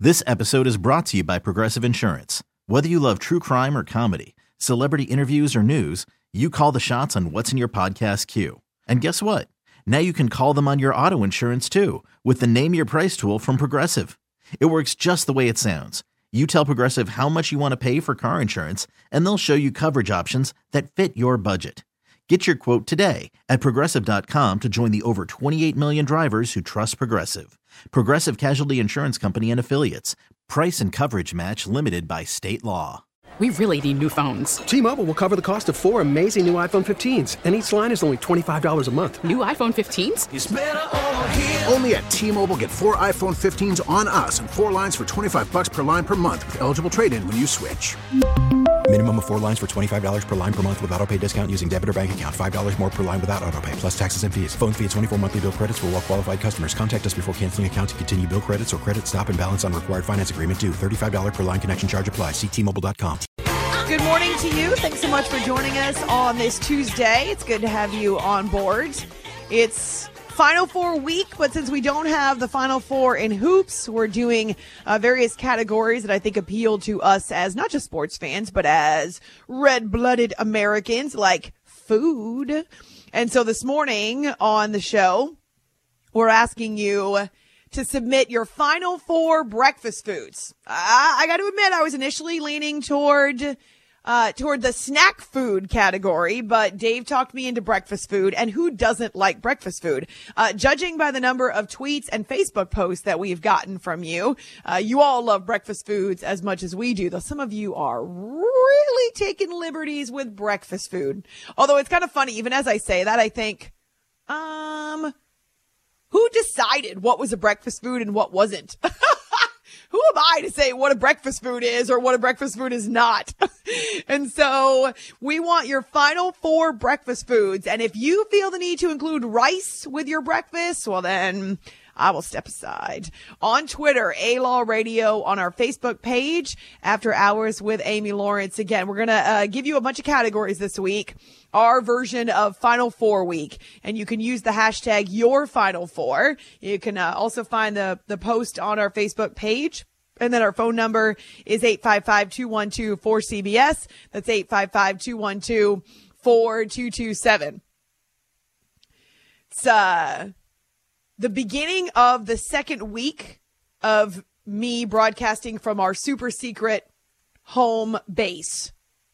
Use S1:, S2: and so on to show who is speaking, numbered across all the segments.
S1: This episode is brought to you by Progressive Insurance. Whether you love true crime or comedy, celebrity interviews or news, you call the shots on what's in your podcast queue. And guess what? Now you can call them on your auto insurance too with the Name Your Price tool from Progressive. It works just the way it sounds. You tell Progressive how much you want to pay for car insurance, and they'll show you coverage options that fit your budget. Get your quote today at Progressive.com to join the over 28 million drivers who trust Progressive. Progressive Casualty Insurance Company and Affiliates. Price and coverage match limited by state law.
S2: We really need new phones.
S3: T-Mobile will cover the cost of 4 amazing new iPhone 15s, and each line is only $25 a month.
S2: New iPhone 15s?
S4: It's better over here. Only at T-Mobile, get 4 iPhone 15s on us and 4 lines for $25 per line per month with eligible trade-in when you switch.
S5: Minimum of 4 lines for $25 per line per month with autopay discount using debit or bank account. $5 more per line without autopay, plus taxes and fees. Phone fee at 24 monthly bill credits for well-qualified customers. Contact us before canceling account to continue bill credits or credit stop and balance on required finance agreement due. $35 per line connection charge applies. See T-Mobile.com.
S6: Good morning to you. Thanks so much for joining us on this Tuesday. It's good to have you on board. It's Final Four week, but since we don't have the Final Four in hoops, we're doing various categories that I think appeal to us as not just sports fans, but as red-blooded Americans, like food. And so this morning on the show, we're asking you to submit your Final Four breakfast foods. I got to admit, I was initially leaning toward the snack food category, but Dave talked me into breakfast food, and who doesn't like breakfast food? Judging by the number of tweets and Facebook posts that we've gotten from you, you all love breakfast foods as much as we do, though some of you are really taking liberties with breakfast food. Although it's kind of funny, even as I say that, I think, who decided what was a breakfast food and what wasn't? Who am I to say what a breakfast food is or what a breakfast food is not? And so we want your Final Four breakfast foods. And if you feel the need to include rice with your breakfast, well, then I will step aside. On Twitter, A-Law Radio, on our Facebook page, After Hours with Amy Lawrence. Again, we're going to give you a bunch of categories this week, our version of Final Four week. And you can use the hashtag #YourFinal4. You can also find the post on our Facebook page. And then our phone number is 855-212-4CBS. That's 855-212-4227. It's the beginning of the second week of me broadcasting from our super secret home base.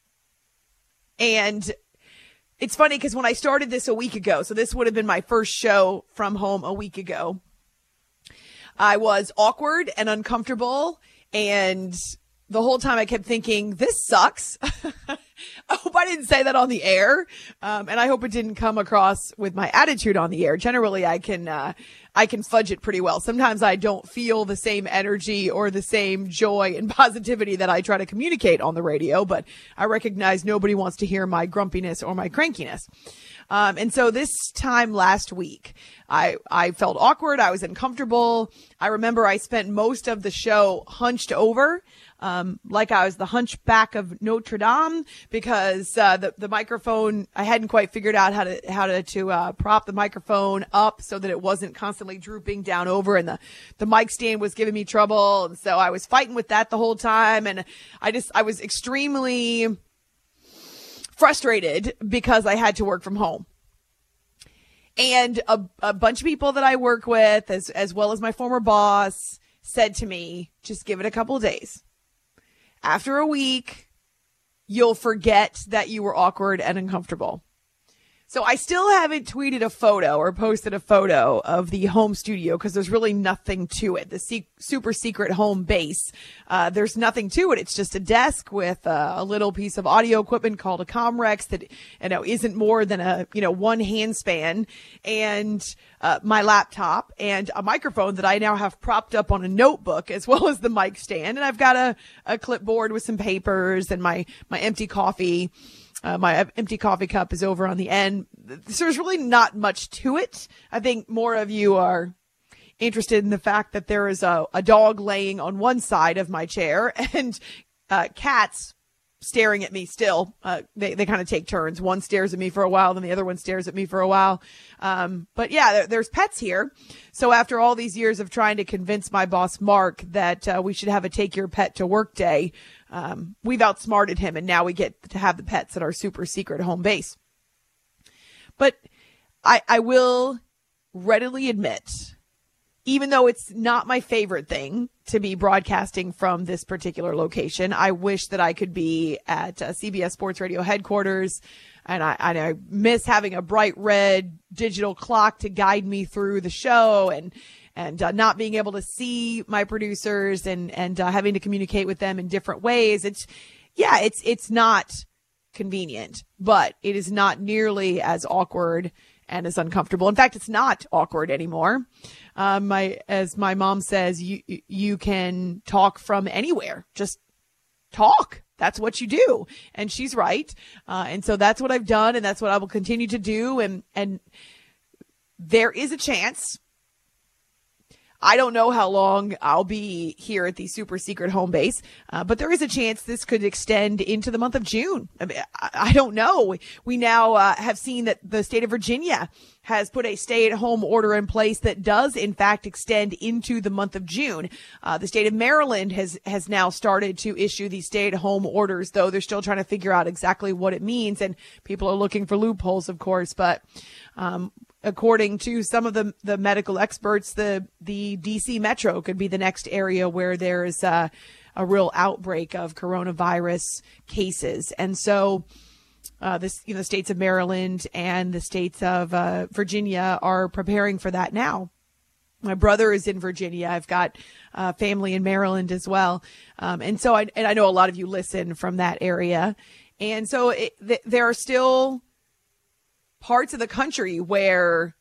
S6: And it's funny because when I started this a week ago, so this would have been my first show from home a week ago, I was awkward and uncomfortable, and the whole time I kept thinking, this sucks. I hope I didn't say that on the air, and I hope it didn't come across with my attitude on the air. Generally, I can fudge it pretty well. Sometimes I don't feel the same energy or the same joy and positivity that I try to communicate on the radio, but I recognize nobody wants to hear my grumpiness or my crankiness. And so this time last week, I felt awkward. I was uncomfortable. I remember I spent most of the show hunched over, like I was the hunchback of Notre Dame, because the microphone, I hadn't quite figured out how to prop the microphone up so that it wasn't constantly drooping down over, and the mic stand was giving me trouble, and so I was fighting with that the whole time, and I was extremely frustrated because I had to work from home. And a bunch of people that I work with, as well as my former boss, said to me, just give it a couple of days. After a week, you'll forget that you were awkward and uncomfortable. So I still haven't tweeted a photo or posted a photo of the home studio because there's really nothing to it. The super secret home base, there's nothing to it. It's just a desk with a little piece of audio equipment called a Comrex that isn't more than a one hand span, and my laptop and a microphone that I now have propped up on a notebook, as well as the mic stand. And I've got a clipboard with some papers and my empty coffee. My empty coffee cup is over on the end. So there's really not much to it. I think more of you are interested in the fact that there is a dog laying on one side of my chair and cats staring at me still. They kind of take turns. One stares at me for a while, then the other one stares at me for a while. But yeah, there's pets here. So after all these years of trying to convince my boss, Mark, that we should have a take your pet to work day, we've outsmarted him, and now we get to have the pets at our super secret home base. But I will readily admit, even though it's not my favorite thing to be broadcasting from this particular location, I wish that I could be at CBS Sports Radio headquarters. And I miss having a bright red digital clock to guide me through the show, and not being able to see my producers and having to communicate with them in different ways. It's not convenient, but it is not nearly as awkward and as uncomfortable. In fact, it's not awkward anymore. As my mom says, you can talk from anywhere. Just talk. That's what you do. And she's right. And so that's what I've done, and that's what I will continue to do. And there is a chance. I don't know how long I'll be here at the super secret home base, but there is a chance this could extend into the month of June. I mean, I don't know. We now have seen that the state of Virginia has put a stay-at-home order in place that does, in fact, extend into the month of June. The state of Maryland has now started to issue these stay-at-home orders, though they're still trying to figure out exactly what it means, and people are looking for loopholes, of course, but according to some of the medical experts, the DC Metro could be the next area where there is a real outbreak of coronavirus cases. And so the states of Maryland and the states of Virginia are preparing for that now. My brother is in Virginia. I've got family in Maryland as well. And so I know a lot of you listen from that area. And so there are still parts of the country where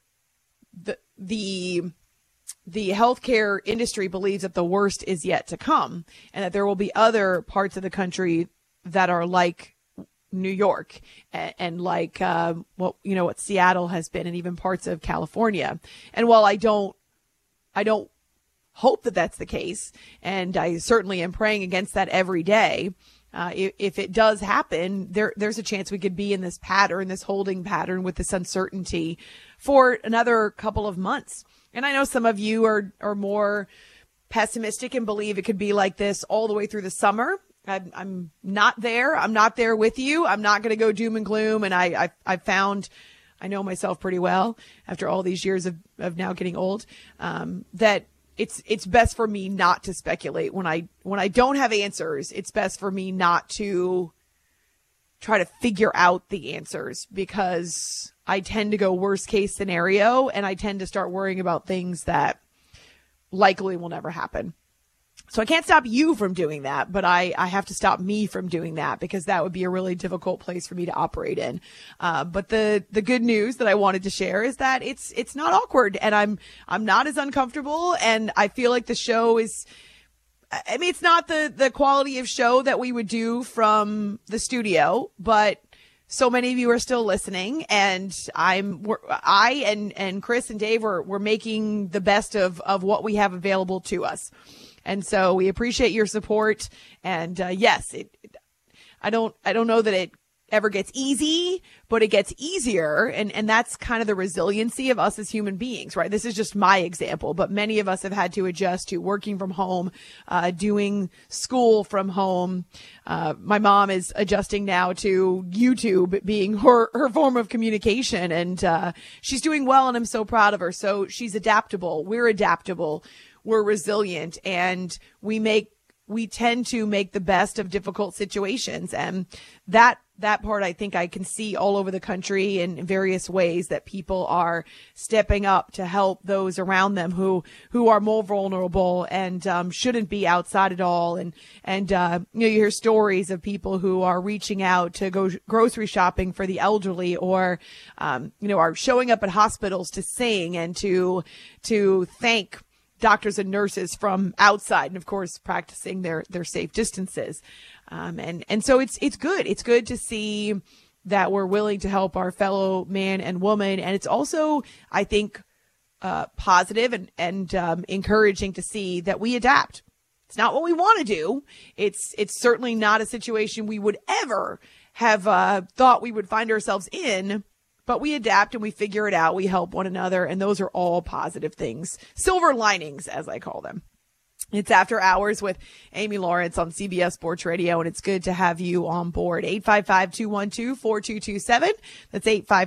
S6: the healthcare industry believes that the worst is yet to come, and that there will be other parts of the country that are like New York and like what Seattle has been, and even parts of California. And while I don't hope that that's the case, and I certainly am praying against that every day, if it does happen, there's a chance we could be in this pattern, this holding pattern with this uncertainty for another couple of months. And I know some of you are more pessimistic and believe it could be like this all the way through the summer. I'm not there. I'm not there with you. I'm not going to go doom and gloom. And I found, I know myself pretty well after all these years of now getting old, that it's best for me not to speculate when I don't have answers. It's best for me not to try to figure out the answers, because I tend to go worst case scenario, and I tend to start worrying about things that likely will never happen. So I can't stop you from doing that, but I have to stop me from doing that, because that would be a really difficult place for me to operate in. But the good news that I wanted to share is that it's not awkward, and I'm not as uncomfortable, and I feel like the show is, I mean, it's not the quality of show that we would do from the studio, but so many of you are still listening, and I and Chris and Dave we're making the best of what we have available to us. And so we appreciate your support. And yes, I don't know that it ever gets easy, but it gets easier. And that's kind of the resiliency of us as human beings, right? This is just my example, but many of us have had to adjust to working from home, doing school from home. My mom is adjusting now to YouTube being her form of communication, and she's doing well, and I'm so proud of her. So she's adaptable. We're adaptable. We're resilient, and we tend to make the best of difficult situations. And that part, I think I can see all over the country in various ways, that people are stepping up to help those around them who are more vulnerable and shouldn't be outside at all. And you hear stories of people who are reaching out to go grocery shopping for the elderly, or are showing up at hospitals to sing and to thank doctors and nurses from outside, and of course practicing their safe distances. And so it's good. It's good to see that we're willing to help our fellow man and woman. And it's also, I think, positive and encouraging to see that we adapt. It's not what we want to do. It's certainly not a situation we would ever have thought we would find ourselves in, but we adapt and we figure it out. We help one another, and those are all positive things. Silver linings, as I call them. It's After Hours with Amy Lawrence on CBS Sports Radio, and it's good to have you on board. 855-212-4227. That's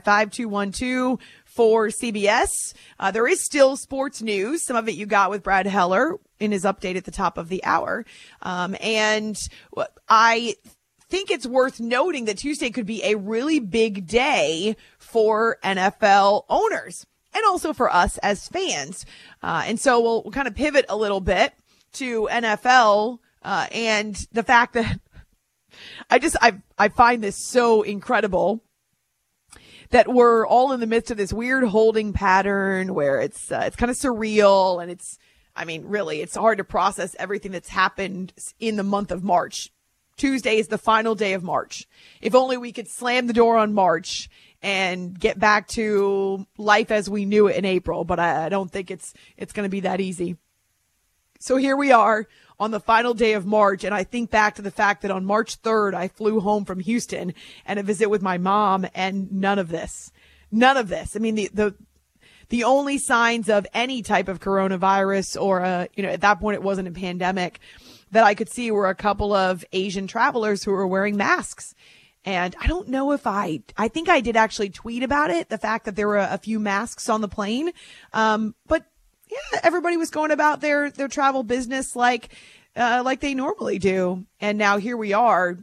S6: 855-212-4CBS. There is still sports news. Some of it you got with Brad Heller in his update at the top of the hour. And I think it's worth noting that Tuesday could be a really big day for NFL owners and also for us as fans. And so we'll kind of pivot a little bit to NFL and the fact that I find this so incredible that we're all in the midst of this weird holding pattern where it's kind of surreal, and it's hard to process everything that's happened in the month of March. Tuesday is the final day of March. If only we could slam the door on March and get back to life as we knew it in April, but I don't think it's going to be that easy. So here we are on the final day of March, and I think back to the fact that on March 3rd, I flew home from Houston and a visit with my mom, and none of this. I mean, the only signs of any type of coronavirus or, at that point it wasn't a pandemic that I could see were a couple of Asian travelers who were wearing masks. And I don't know if I think I did actually tweet about it, the fact that there were a few masks on the plane. But yeah, everybody was going about their travel business like they normally do. And now here we are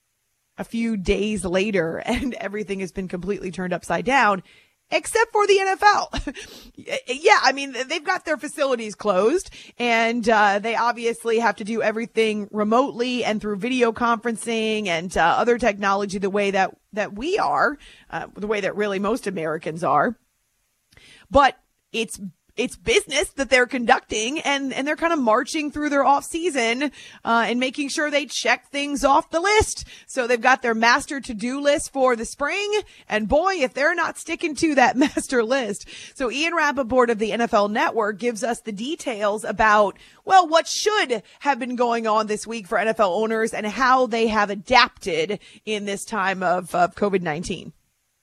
S6: a few days later, and everything has been completely turned upside down, except for the NFL. Yeah, I mean, they've got their facilities closed, and they obviously have to do everything remotely and through video conferencing and other technology the way that we are, the way that really most Americans are. But it's business that they're conducting, and they're kind of marching through their off season and making sure they check things off the list. So they've got their master to-do list for the spring, and boy, if they're not sticking to that master list. So Ian Rappaport of the NFL Network gives us the details about, well, what should have been going on this week for NFL owners and how they have adapted in this time of COVID-19.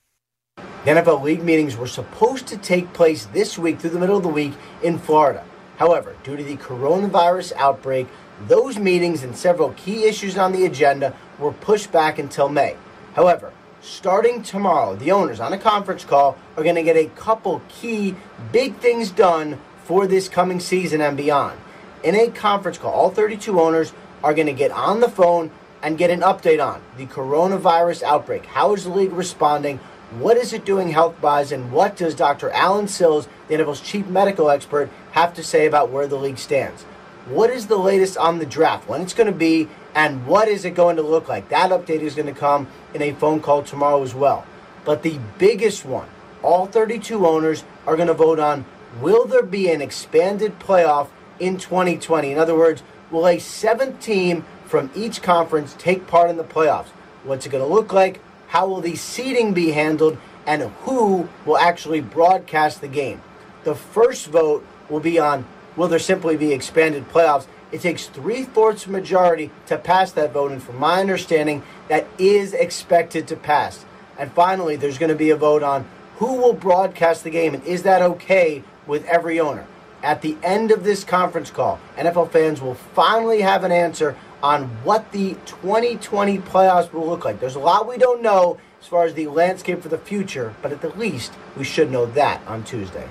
S7: The NFL league meetings were supposed to take place this week through the middle of the week in Florida. However, due to the coronavirus outbreak, those meetings and several key issues on the agenda were pushed back until May. However, starting tomorrow, the owners on a conference call are going to get a couple key big things done for this coming season and beyond. In a conference call, all 32 owners are going to get on the phone and get an update on the coronavirus outbreak. How is the league responding? What is it doing health-wise, and what does Dr. Alan Sills, the NFL's chief medical expert, have to say about where the league stands? What is the latest on the draft, when it's going to be, and what is it going to look like? That update is going to come in a phone call tomorrow as well. But the biggest one, all 32 owners are going to vote on, will there be an expanded playoff in 2020? In other words, will a seventh team from each conference take part in the playoffs? What's it going to look like? How will the seeding be handled, and who will actually broadcast the game? The first vote will be on, will there simply be expanded playoffs? It takes 3/4 majority to pass that vote, and from my understanding, that is expected to pass. And finally, there's going to be a vote on who will broadcast the game, and is that okay with every owner? At the end of this conference call, NFL fans will finally have an answer on what the 2020 playoffs will look like. There's a lot we don't know as far as the landscape for the future, but at the least, we should know that on Tuesday.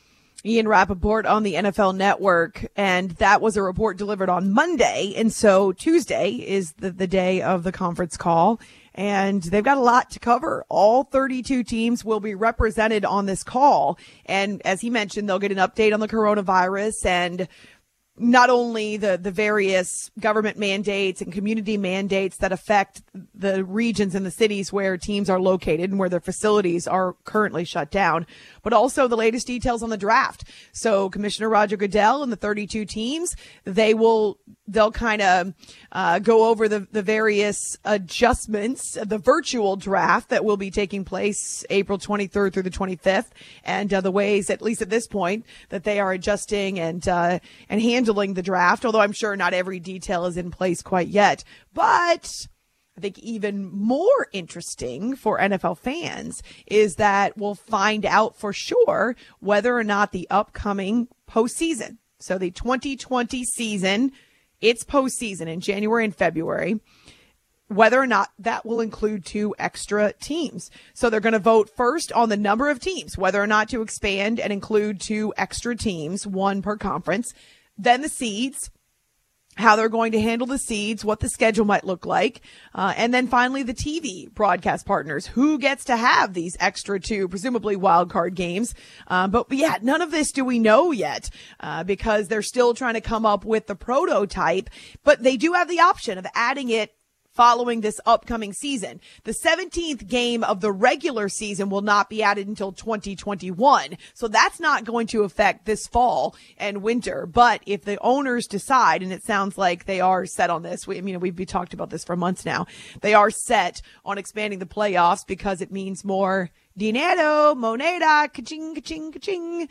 S6: Ian Rappaport on the NFL Network, and that was a report delivered on Monday, and so Tuesday is the day of the conference call, and they've got a lot to cover. All 32 teams will be represented on this call, and as he mentioned, they'll get an update on the coronavirus and not only the various government mandates and community mandates that affect the regions and the cities where teams are located and where their facilities are currently shut down, but also the latest details on the draft. So Commissioner Roger Goodell and the 32 teams, they'll kind of go over the various adjustments, the virtual draft that will be taking place April 23rd through the 25th, and the ways, at least at this point, that they are adjusting and handling handling the draft, although I'm sure not every detail is in place quite yet. But I think even more interesting for NFL fans is that we'll find out for sure whether or not the upcoming postseason, so the 2020 season, it's postseason in January and February, whether or not that will include 2 extra teams. So they're going to vote first on the number of teams, whether or not to expand and include 2 extra teams, 1 per conference, then the seeds, how they're going to handle the seeds, what the schedule might look like, and then finally the TV broadcast partners, who gets to have these extra 2, presumably wild card games. But yeah, none of this do we know yet because they're still trying to come up with the prototype, but they do have the option of adding it following this upcoming season. The 17th game of the regular season will not be added until 2021. So that's not going to affect this fall and winter. But if the owners decide, and it sounds like they are set on this, we've talked about this for months now, they are set on expanding the playoffs because it means more dinero, moneda, ka-ching, ka-ching, ka-ching.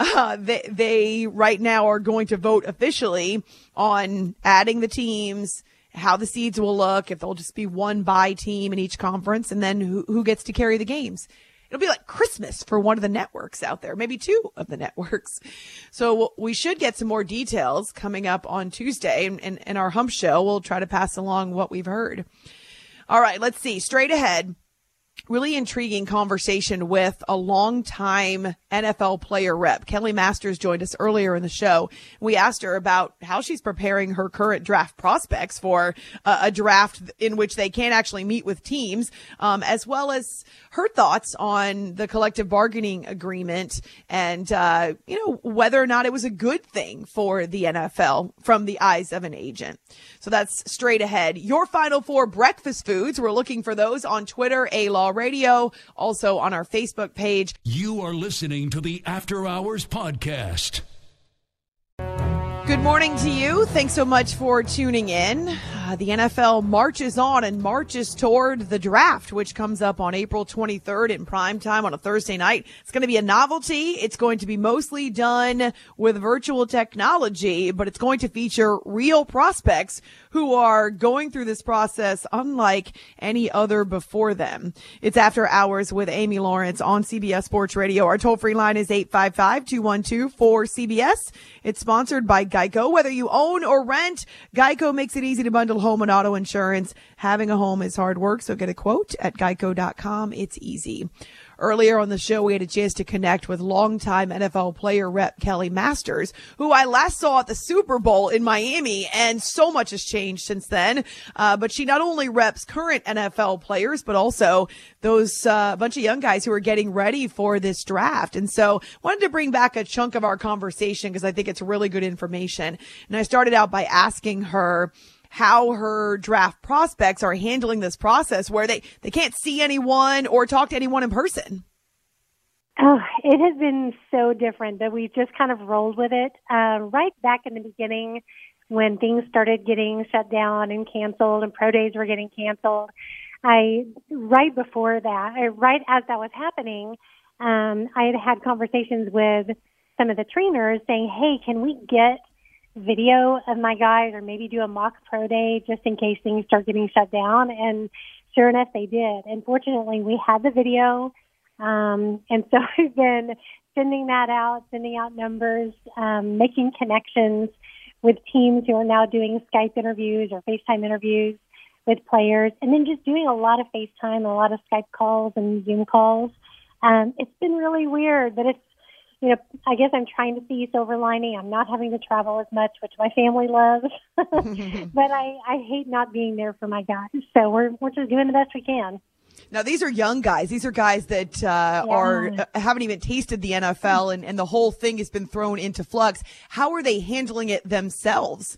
S6: They right now are going to vote officially on adding the teams, how the seeds will look, if there'll just be 1 bye team in each conference, and then who gets to carry the games. It'll be like Christmas for one of the networks out there, maybe 2 of the networks. So we should get some more details coming up on Tuesday, and in our Hump Show, we'll try to pass along what we've heard. All right, let's see. Straight ahead, really intriguing conversation with a longtime NFL player rep. Kelly Masters joined us earlier in the show. We asked her about how she's preparing her current draft prospects for a draft in which they can't actually meet with teams, as well as her thoughts on the collective bargaining agreement and, whether or not it was a good thing for the NFL from the eyes of an agent. So that's straight ahead. Your Final 4 breakfast foods. We're looking for those on Twitter, A-Law Radio, also on our Facebook page.
S8: You are listening to the After Hours Podcast.
S6: Good morning to you. Thanks so much for tuning in. The NFL marches on and marches toward the draft, which comes up on April 23rd in prime time on a Thursday night. It's going to be a novelty. It's going to be mostly done with virtual technology, but it's going to feature real prospects who are going through this process unlike any other before them. It's After Hours with Amy Lawrence on CBS Sports Radio. Our toll-free line is 855-212-4CBS. It's sponsored by Geico. Whether you own or rent, Geico makes it easy to bundle home and auto insurance. Having a home is hard work, so get a quote at geico.com. It's easy. Earlier on the show, we had a chance to connect with longtime NFL player rep Kelly Masters, who I last saw at the Super Bowl in Miami, and so much has changed since then. But she not only reps current NFL players, but also those bunch of young guys who are getting ready for this draft. And so wanted to bring back a chunk of our conversation because I think it's really good information. And I started out by asking her how her draft prospects are handling this process where they can't see anyone or talk to anyone in person.
S9: Oh, it has been so different that we've just kind of rolled with it. Right back in the beginning when things started getting shut down and canceled and pro days were getting canceled, right before that, right as that was happening, I had conversations with some of the trainers saying, hey, can we get video of my guys or maybe do a mock pro day just in case things start getting shut down? And sure enough, they did. And fortunately, we had the video. And so we've been sending out numbers, making connections with teams who are now doing Skype interviews or FaceTime interviews with players, and then just doing a lot of FaceTime, a lot of Skype calls and Zoom calls. It's been really weird, but it's, I guess I'm trying to see silver lining. I'm not having to travel as much, which my family loves, but I hate not being there for my guys. So we're just doing the best we can.
S6: Now, these are young guys. These are guys that haven't even tasted the NFL, and the whole thing has been thrown into flux. How are they handling it themselves?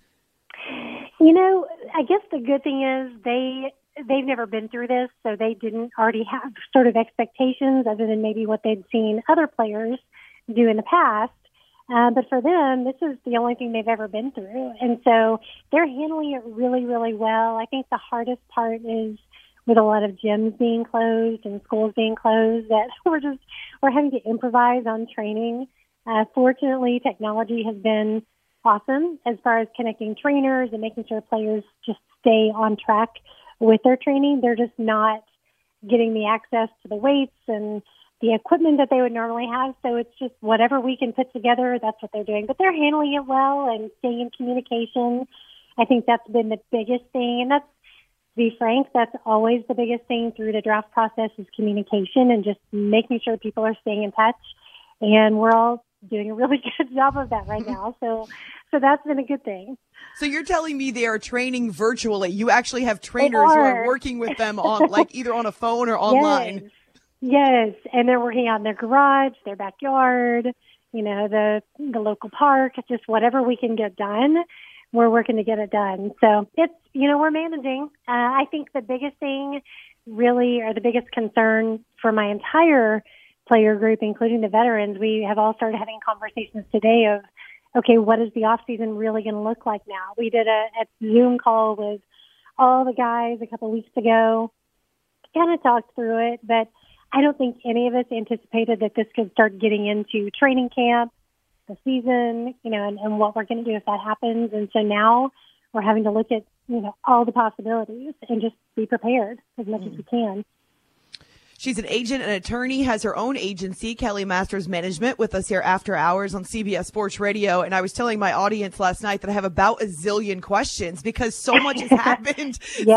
S9: I guess the good thing is they've never been through this, so they didn't already have sort of expectations other than maybe what they'd seen other players do in the past. But for them, this is the only thing they've ever been through. And so they're handling it really, really well. I think the hardest part is with a lot of gyms being closed and schools being closed, that we're having to improvise on training. Fortunately, technology has been awesome as far as connecting trainers and making sure players just stay on track with their training. They're just not getting the access to the weights and the equipment that they would normally have. So it's just whatever we can put together, that's what they're doing. But they're handling it well and staying in communication. I think that's been the biggest thing. And that's, to be frank, that's always the biggest thing through the draft process is communication and just making sure people are staying in touch. And we're all doing a really good job of that right now. So that's been a good thing.
S6: So you're telling me they are training virtually. You actually have trainers who are working with them on like either on a phone or online.
S9: Yes. And they're working out in their garage, their backyard, the local park, just whatever we can get done. We're working to get it done. So it's, we're managing. I think the biggest thing really, or the biggest concern for my entire player group, including the veterans, we have all started having conversations today of, okay, what is the off season really going to look like now? We did a Zoom call with all the guys a couple of weeks ago, kind of talked through it, but I don't think any of us anticipated that this could start getting into training camp, the season, and what we're going to do if that happens. And so now we're having to look at, all the possibilities and just be prepared as much as we can.
S6: She's an agent and attorney, has her own agency, Kelly Masters Management, with us here after hours on CBS Sports Radio. And I was telling my audience last night that I have about a zillion questions because so much has happened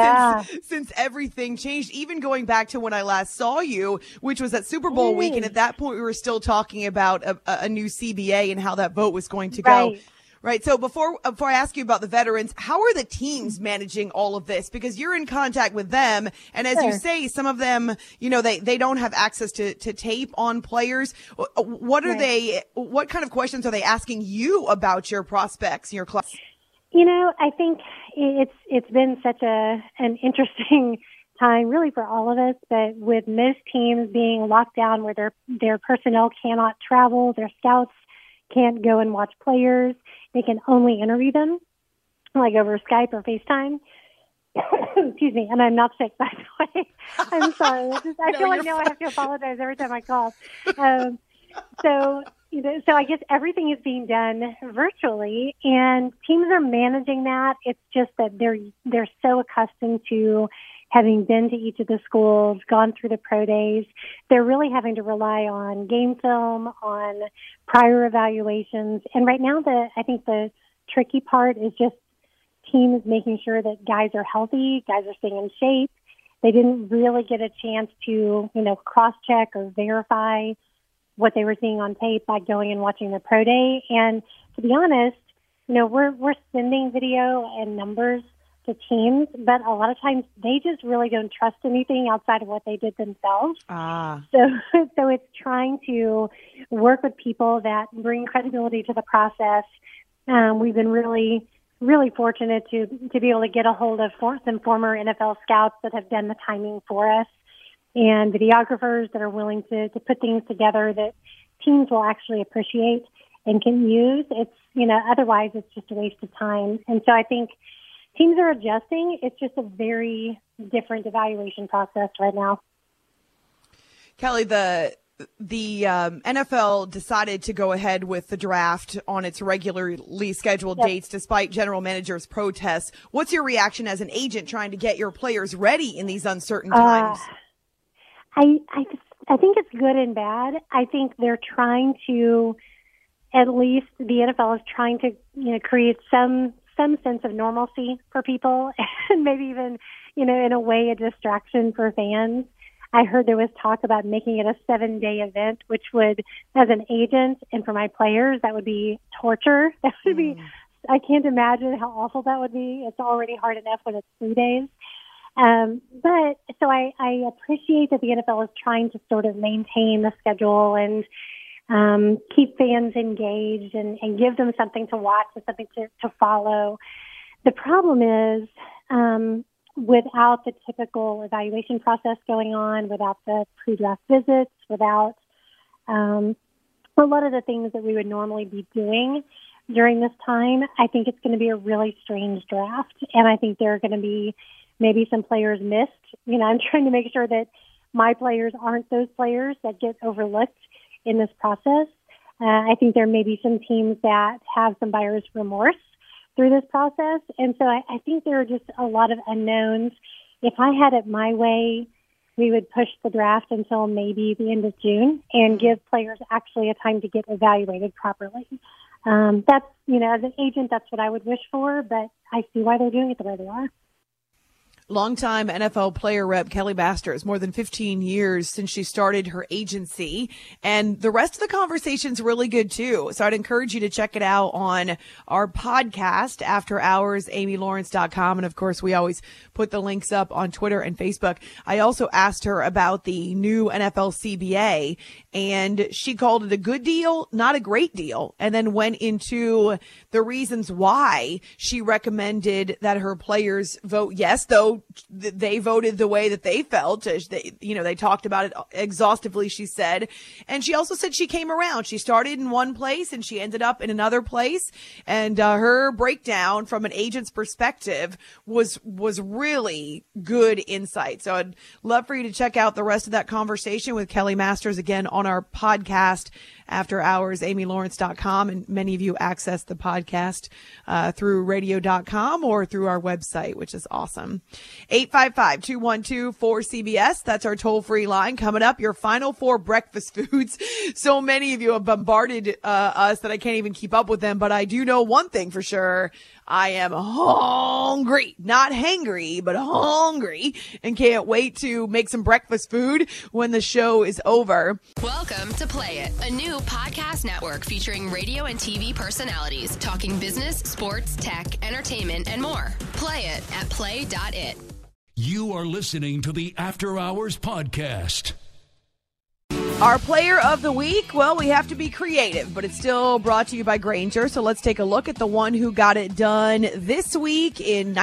S6: since everything changed, even going back to when I last saw you, which was at Super Bowl week. And at that point, we were still talking about a new CBA and how that vote was going to go. Right. So before I ask you about the veterans, how are the teams managing all of this? Because you're in contact with them. And as you say, some of them, they don't have access to tape on players. What are what kind of questions are they asking you about your prospects, your club?
S9: I think it's been such an interesting time really for all of us, but with most teams being locked down where their personnel cannot travel, their scouts can't go and watch players. They can only interview them, like over Skype or FaceTime. Excuse me, and I'm not sick, by the way. I'm sorry. I feel like now I have to apologize every time I cough. So I guess everything is being done virtually, and teams are managing that. It's just that they're so accustomed to having been to each of the schools, gone through the pro days. They're really having to rely on game film, on prior evaluations. And right now, I think the tricky part is just teams making sure that guys are healthy, guys are staying in shape. They didn't really get a chance to, cross-check or verify what they were seeing on tape by going and watching the pro day. And to be honest, we're sending video and numbers to teams, but a lot of times they just really don't trust anything outside of what they did themselves. So it's trying to work with people that bring credibility to the process. We've been really, really fortunate to be able to get a hold of some former NFL scouts that have done the timing for us and videographers that are willing to put things together that teams will actually appreciate and can use. It's, otherwise it's just a waste of time. And so I think teams are adjusting. It's just a very different evaluation process right now.
S6: Kelly, the NFL decided to go ahead with the draft on its regularly scheduled dates despite general managers' protests. What's your reaction as an agent trying to get your players ready in these uncertain times?
S9: I think it's good and bad. I think they're trying to, at least the NFL is trying to, create some sense of normalcy for people and maybe even, in a way, a distraction for fans. I heard there was talk about making it a 7-day event, which would, as an agent and for my players, that would be torture. That would be, I can't imagine how awful that would be. It's already hard enough when it's 3 days. But so I appreciate that the NFL is trying to sort of maintain the schedule and keep fans engaged and give them something to watch and something to follow. The problem is, without the typical evaluation process going on, without the pre-draft visits, without a lot of the things that we would normally be doing during this time, I think it's going to be a really strange draft. And I think there are going to be maybe some players missed. I'm trying to make sure that my players aren't those players that get overlooked in this process. I think there may be some teams that have some buyer's remorse through this process. And so I think there are just a lot of unknowns. If I had it my way, we would push the draft until maybe the end of June and give players actually a time to get evaluated properly. That's, as an agent, that's what I would wish for, but I see why they're doing it the way they are.
S6: Longtime NFL player rep Kelly Masters, more than 15 years since she started her agency. And the rest of the conversation's really good too. So I'd encourage you to check it out on our podcast, After Hours, AmyLawrence.com. And of course, we always put the links up on Twitter and Facebook. I also asked her about the new NFL CBA, and she called it a good deal, not a great deal, and then went into the reasons why she recommended that her players vote yes, though they voted the way that they felt. They talked about it exhaustively, she said. And she also said she came around. She started in one place and she ended up in another place. And her breakdown from an agent's perspective was really good insight. So I'd love for you to check out the rest of that conversation with Kelly Masters again on our podcast, After Hours, AmyLawrence.com. And many of you access the podcast through radio.com or through our website, which is awesome. 855-212-4CBS. That's our toll-free line. Coming up, your final four breakfast foods. So many of you have bombarded us that I can't even keep up with them, but I do know one thing for sure. I am hungry, not hangry, but hungry, and can't wait to make some breakfast food when the show is over.
S10: Welcome to Play It, a new podcast network featuring radio and TV personalities talking business, sports, tech, entertainment, and more. Play it at play.it.
S8: You are listening to the After Hours Podcast.
S6: Our player of the week, well, we have to be creative, but it's still brought to you by Grainger. So let's take a look at the one who got it done this week in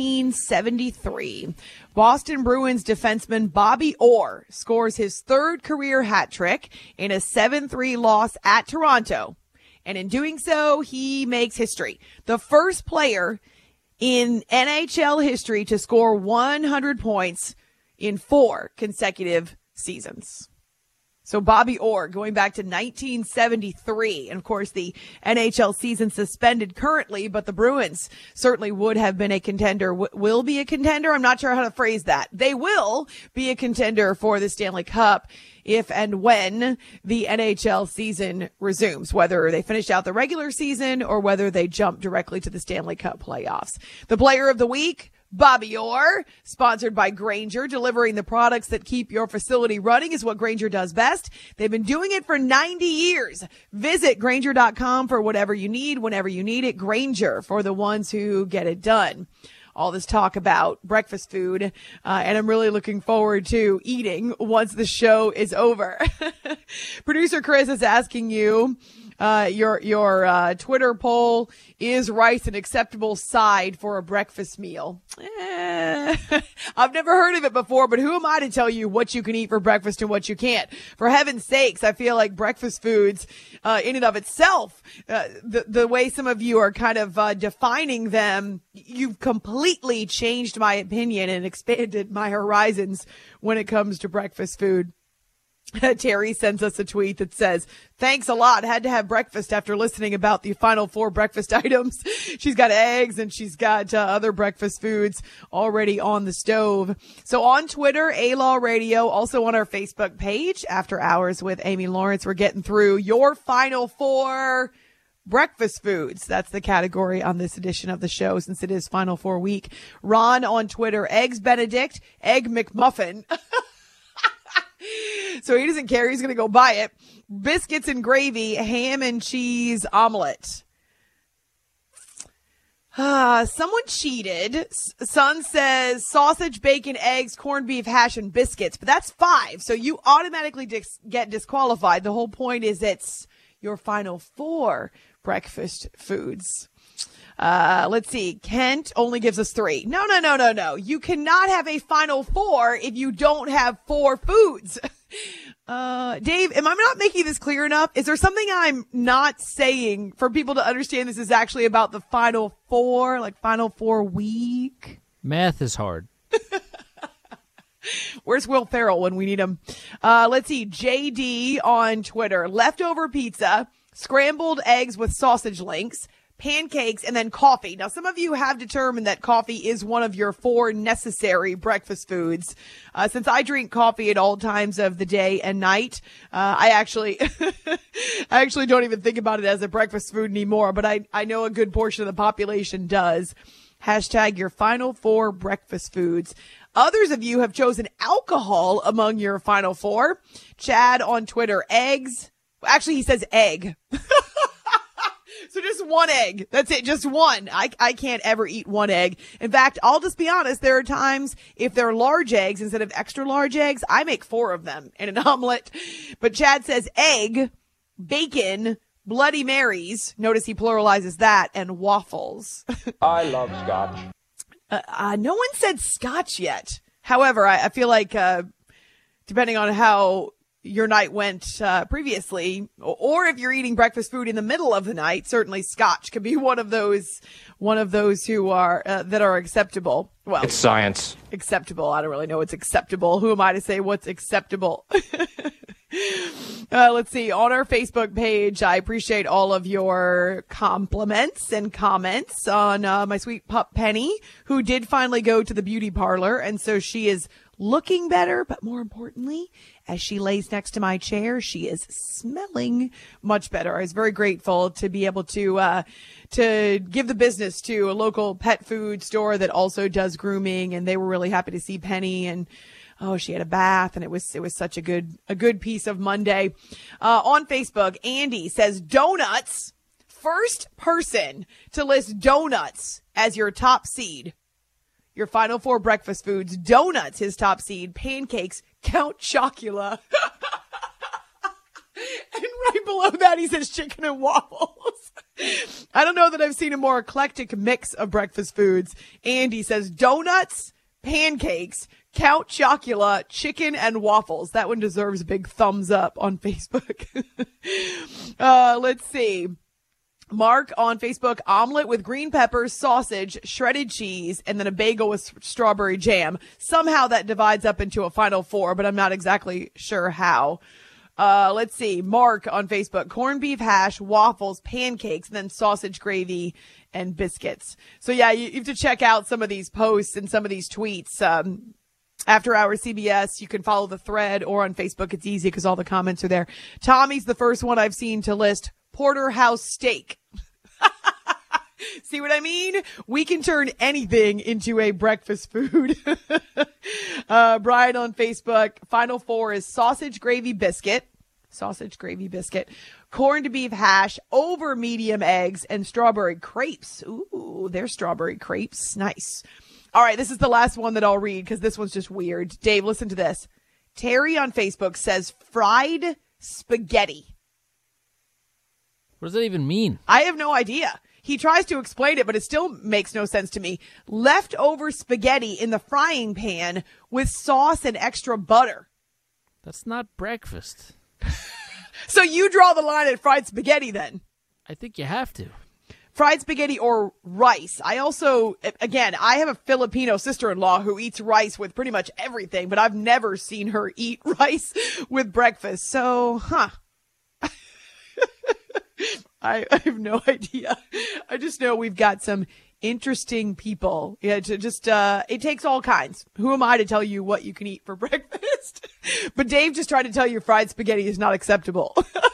S6: 1973. Boston Bruins defenseman Bobby Orr scores his third career hat trick in a 7-3 loss at Toronto. And in doing so, he makes history. The first player in NHL history to score 100 points in 4 consecutive seasons. So Bobby Orr, going back to 1973, and of course the NHL season suspended currently, but the Bruins certainly would have been a contender, will be a contender. I'm not sure how to phrase that. They will be a contender for the Stanley Cup if and when the NHL season resumes, whether they finish out the regular season or whether they jump directly to the Stanley Cup playoffs. The player of the week, Bobby Orr, sponsored by Grainger. Delivering the products that keep your facility running is what Grainger does best. They've been doing it for 90 years. Visit Grainger.com for whatever you need, whenever you need it. Grainger, for the ones who get it done. All this talk about breakfast food, and I'm really looking forward to eating once the show is over. Producer Chris is asking you, your Twitter poll, is rice an acceptable side for a breakfast meal? I've never heard of it before, but who am I to tell you what you can eat for breakfast and what you can't? For heaven's sakes, I feel like breakfast foods, in and of itself, the way some of you are kind of defining them, you've completely changed my opinion and expanded my horizons when it comes to breakfast food. Terry sends us a tweet that says, thanks a lot. Had to have breakfast after listening about the final 4 breakfast items. She's got eggs and she's got other breakfast foods already on the stove. So on Twitter, A-Law Radio, also on our Facebook page, After Hours with Amy Lawrence, we're getting through your final 4 breakfast foods. That's the category on this edition of the show since it is Final 4 week. Ron on Twitter, Eggs Benedict, Egg McMuffin. So he doesn't care. He's going to go buy it. Biscuits and gravy, ham and cheese omelet. Someone cheated. Son says sausage, bacon, eggs, corned beef, hash, and biscuits. But that's 5. So you automatically get disqualified. The whole point is it's your final 4 breakfast foods. Let's see. Kent only gives us 3. No. You cannot have a final 4 if you don't have 4 foods. Dave, am I not making this clear enough? Is there something I'm not saying for people to understand this is actually about the final 4, like final 4 week?
S11: Math is hard.
S6: Where's Will Ferrell when we need him? Let's see. JD on Twitter. Leftover pizza, scrambled eggs with sausage links, pancakes, and then coffee. Now, some of you have determined that coffee is one of your 4 necessary breakfast foods. Since I drink coffee at all times of the day and night, I actually don't even think about it as a breakfast food anymore, but I know a good portion of the population does. Hashtag your final 4 breakfast foods. Others of you have chosen alcohol among your final 4. Chad on Twitter, eggs. Actually, he says egg. So just 1 egg. That's it. Just 1. I can't ever eat 1 egg. In fact, I'll just be honest. There are times if they're large eggs instead of extra large eggs, I make 4 of them in an omelet. But Chad says egg, bacon, Bloody Marys. Notice he pluralizes that, and waffles.
S11: I love scotch.
S6: No one said scotch yet. However, I feel like, depending on how your night went previously, or if you're eating breakfast food in the middle of the night, certainly scotch could be one of those who are that are acceptable. Well,
S11: it's science.
S6: Acceptable. I don't really know what's acceptable. Who am I to say what's acceptable? Let's see. On our Facebook page, I appreciate all of your compliments and comments on my sweet pup Penny, who did finally go to the beauty parlor, and so she is looking better, but more importantly, as she lays next to my chair, she is smelling much better. I was very grateful to be able to give the business to a local pet food store that also does grooming, and they were really happy to see Penny, and she had a bath, and it was such a good piece of Monday. On Facebook, Andy says donuts. First person to list donuts as your top seed. Your final 4 breakfast foods. Donuts, his top seed. Pancakes, Count Chocula. And right below that, he says chicken and waffles. I don't know that I've seen a more eclectic mix of breakfast foods. Andy says donuts, pancakes, Count Chocula, chicken, and waffles. That one deserves a big thumbs up on Facebook. Let's see. Mark on Facebook, omelet with green peppers, sausage, shredded cheese, and then a bagel with strawberry jam. Somehow that divides up into a final 4, but I'm not exactly sure how. Let's see. Mark on Facebook, corned beef hash, waffles, pancakes, and then sausage gravy and biscuits. So yeah, you have to check out some of these posts and some of these tweets. After Hours CBS, you can follow the thread, or on Facebook. It's easy because all the comments are there. Tommy's the first one I've seen to list porterhouse steak. See what I mean? We can turn anything into a breakfast food. Brian on Facebook, final 4 is sausage gravy biscuit, corned beef hash over medium eggs, and strawberry crepes. Ooh, they're strawberry crepes. Nice. All right, this is the last one that I'll read because this one's just weird. Dave, listen to this. Terry on Facebook says fried spaghetti.
S12: What does that even mean?
S6: I have no idea. He tries to explain it, but it still makes no sense to me. Leftover spaghetti in the frying pan with sauce and extra butter.
S12: That's not breakfast.
S6: So you draw the line at fried spaghetti then?
S12: I think you have to.
S6: Fried spaghetti or rice. I also, again, I have a Filipino sister-in-law who eats rice with pretty much everything, but I've never seen her eat rice with breakfast. So, I have no idea. I just know we've got some interesting people. Yeah, it takes all kinds. Who am I to tell you what you can eat for breakfast? But Dave just tried to tell you fried spaghetti is not acceptable.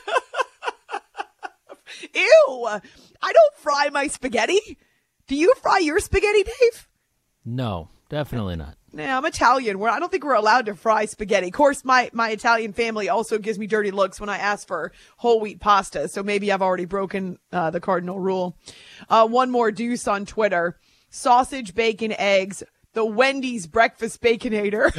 S6: Ew! I don't fry my spaghetti. Do you fry your spaghetti, Dave?
S12: No, definitely not.
S6: Nah, I'm Italian. I don't think we're allowed to fry spaghetti. Of course, my Italian family also gives me dirty looks when I ask for whole wheat pasta. So maybe I've already broken the cardinal rule. One more deuce on Twitter. Sausage, bacon, eggs. The Wendy's breakfast baconator.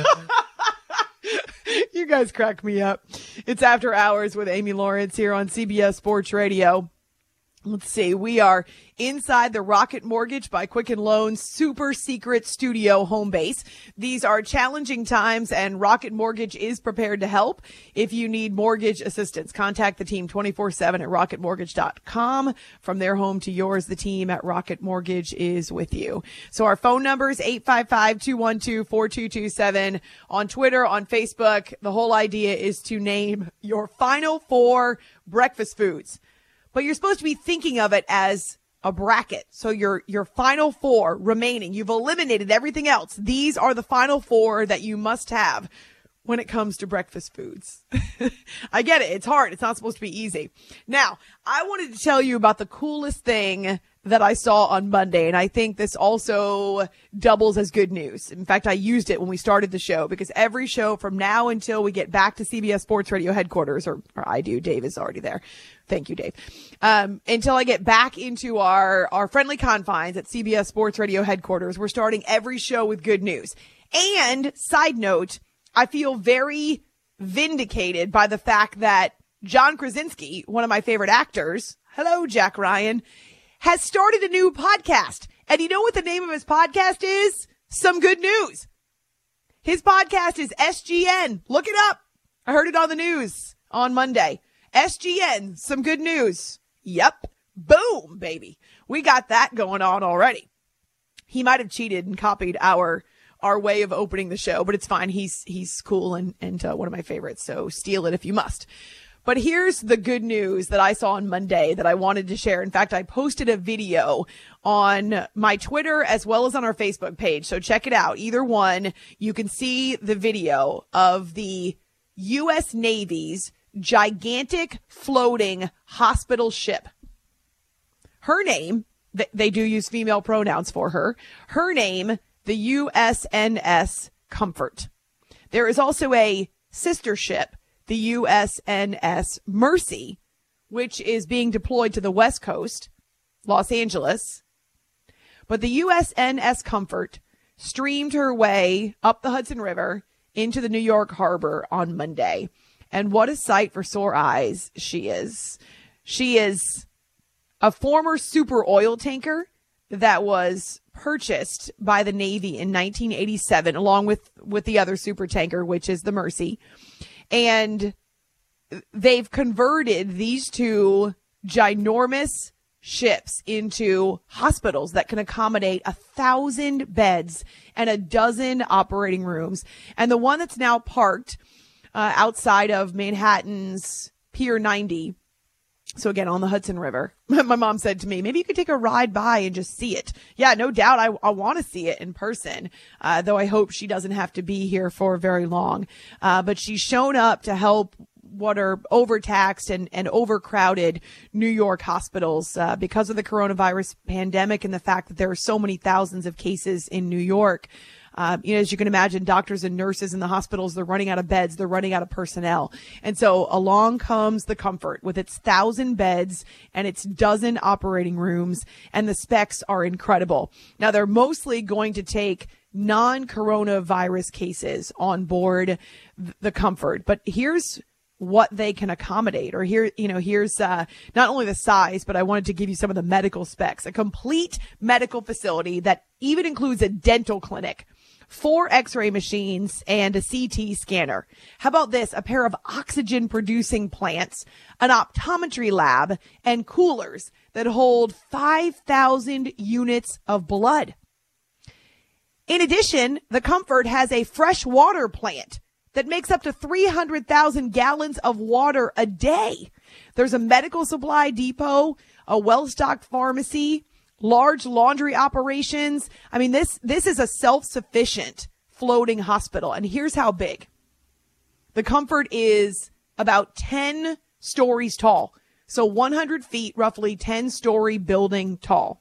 S6: You guys crack me up. It's After Hours with Amy Lawrence here on CBS Sports Radio. Let's see. We are inside the Rocket Mortgage by Quicken Loans super secret studio home base. These are challenging times, and Rocket Mortgage is prepared to help. If you need mortgage assistance, contact the team 24/7 at rocketmortgage.com. From their home to yours, the team at Rocket Mortgage is with you. So our phone number is 855-212-4227. On Twitter, on Facebook, the whole idea is to name your final 4 breakfast foods. but you're supposed to be thinking of it as a bracket. So your final 4 remaining, you've eliminated everything else. These are the final 4 that you must have when it comes to breakfast foods. I get it. It's hard. It's not supposed to be easy. Now, I wanted to tell you about the coolest thing that I saw on Monday, and I think this also doubles as good news. In fact, I used it when we started the show, because every show from now until we get back to CBS Sports Radio headquarters, or I do, Dave is already there. Thank you, Dave. Until I get back into our friendly confines at CBS Sports Radio headquarters, we're starting every show with good news. And side note, I feel very vindicated by the fact that John Krasinski, one of my favorite actors, hello, Jack Ryan, has started a new podcast. And you know what the name of his podcast is? Some Good News. His podcast is SGN. Look it up. I heard it on the news on Monday. SGN, Some Good News. Yep. Boom, baby. We got that going on already. He might have cheated and copied our way of opening the show, but it's fine. He's cool and one of my favorites. So steal it if you must. But here's the good news that I saw on Monday that I wanted to share. In fact, I posted a video on my Twitter as well as on our Facebook page. So check it out. Either one, you can see the video of the U.S. Navy's gigantic floating hospital ship. Her name, they do use female pronouns for her. Her name, the USNS Comfort. There is also a sister ship, the USNS Mercy, which is being deployed to the West Coast, Los Angeles. But the USNS Comfort streamed her way up the Hudson River into the New York harbor on Monday. And what a sight for sore eyes she is. She is a former super oil tanker that was purchased by the Navy in 1987, along with the other super tanker, which is the Mercy. And they've converted these two ginormous ships into hospitals that can accommodate 1,000 beds and a dozen operating rooms. And the one that's now parked outside of Manhattan's Pier 90, so again, on the Hudson River, my mom said to me, maybe you could take a ride by and just see it. Yeah, no doubt. I want to see it in person, though I hope she doesn't have to be here for very long. But she's shown up to help what are overtaxed and overcrowded New York hospitals because of the coronavirus pandemic and the fact that there are so many thousands of cases in New York. As you can imagine, doctors and nurses in the hospitals, they're running out of beds. They're running out of personnel. And so along comes the Comfort with its 1,000 beds and its dozen operating rooms. And the specs are incredible. Now, they're mostly going to take non-coronavirus cases on board the Comfort. But here's what they can accommodate, or here's not only the size, but I wanted to give you some of the medical specs. A complete medical facility that even includes a dental clinic, 4 x-ray machines, and a CT scanner. How about this? A pair of oxygen producing plants, an optometry lab, and coolers that hold 5,000 units of blood. In addition, the Comfort has a fresh water plant that makes up to 300,000 gallons of water a day. There's a medical supply depot, a well-stocked pharmacy, large laundry operations. I mean, this is a self-sufficient floating hospital. And here's how big. The Comfort is about 10 stories tall. So 100 feet, roughly 10-story building tall.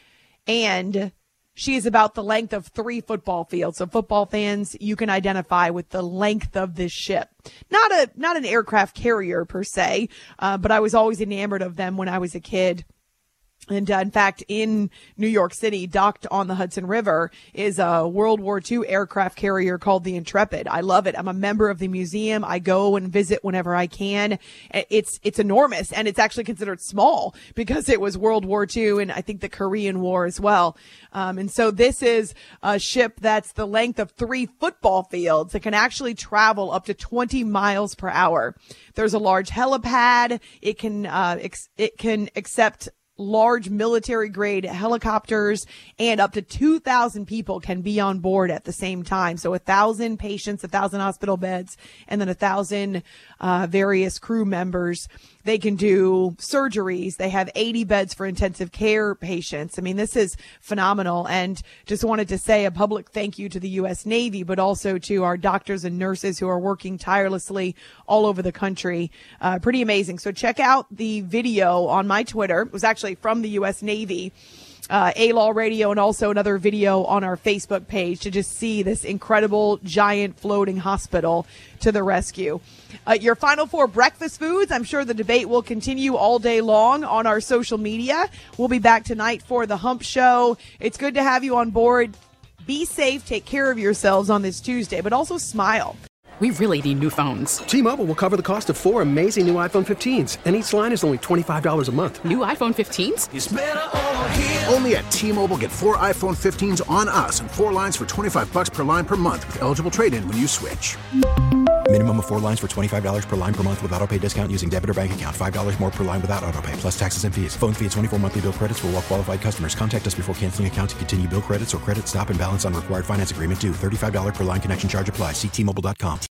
S6: And she is about the length of 3 football fields. So football fans, you can identify with the length of this ship. Not an aircraft carrier per se, but I was always enamored of them when I was a kid. And in fact, in New York City, docked on the Hudson River, is a World War II aircraft carrier called the Intrepid. I love it. I'm a member of the museum. I go and visit whenever I can. It's enormous, and it's actually considered small because it was World War II and I think the Korean War as well. And so this is a ship that's the length of 3 football fields. It can actually travel up to 20 miles per hour. There's a large helipad. It can accept large military-grade helicopters, and up to 2,000 people can be on board at the same time. So 1,000 patients, 1,000 hospital beds, and then 1,000 various crew members. They can do surgeries. They have 80 beds for intensive care patients. I mean, this is phenomenal. And just wanted to say a public thank you to the U.S. Navy, but also to our doctors and nurses who are working tirelessly all over the country. Pretty amazing. So check out the video on my Twitter. It was actually from the U.S. Navy. A-Law Radio, and also another video on our Facebook page to just see this incredible giant floating hospital to the rescue. Your Final Four breakfast foods. I'm sure the debate will continue all day long on our social media. We'll be back tonight for the Hump Show. It's good to have you on board. Be safe. Take care of yourselves on this Tuesday, but also smile.
S2: We really need new phones.
S3: T-Mobile will cover the cost of 4 amazing new iPhone 15s, and each line is only $25 a month.
S2: New iPhone 15s?
S4: It's better over here. Only at T-Mobile, get 4 iPhone 15s on us and 4 lines for $25 per line per month with eligible trade-in when you switch.
S5: Minimum of 4 lines for $25 per line per month with autopay discount using debit or bank account. $5 more per line without autopay, plus taxes and fees. Phone fee at 24 monthly bill credits for well-qualified customers. Contact us before canceling account to continue bill credits or credit stop and balance on required finance agreement due. $35 per line connection charge applies. See T-Mobile.com.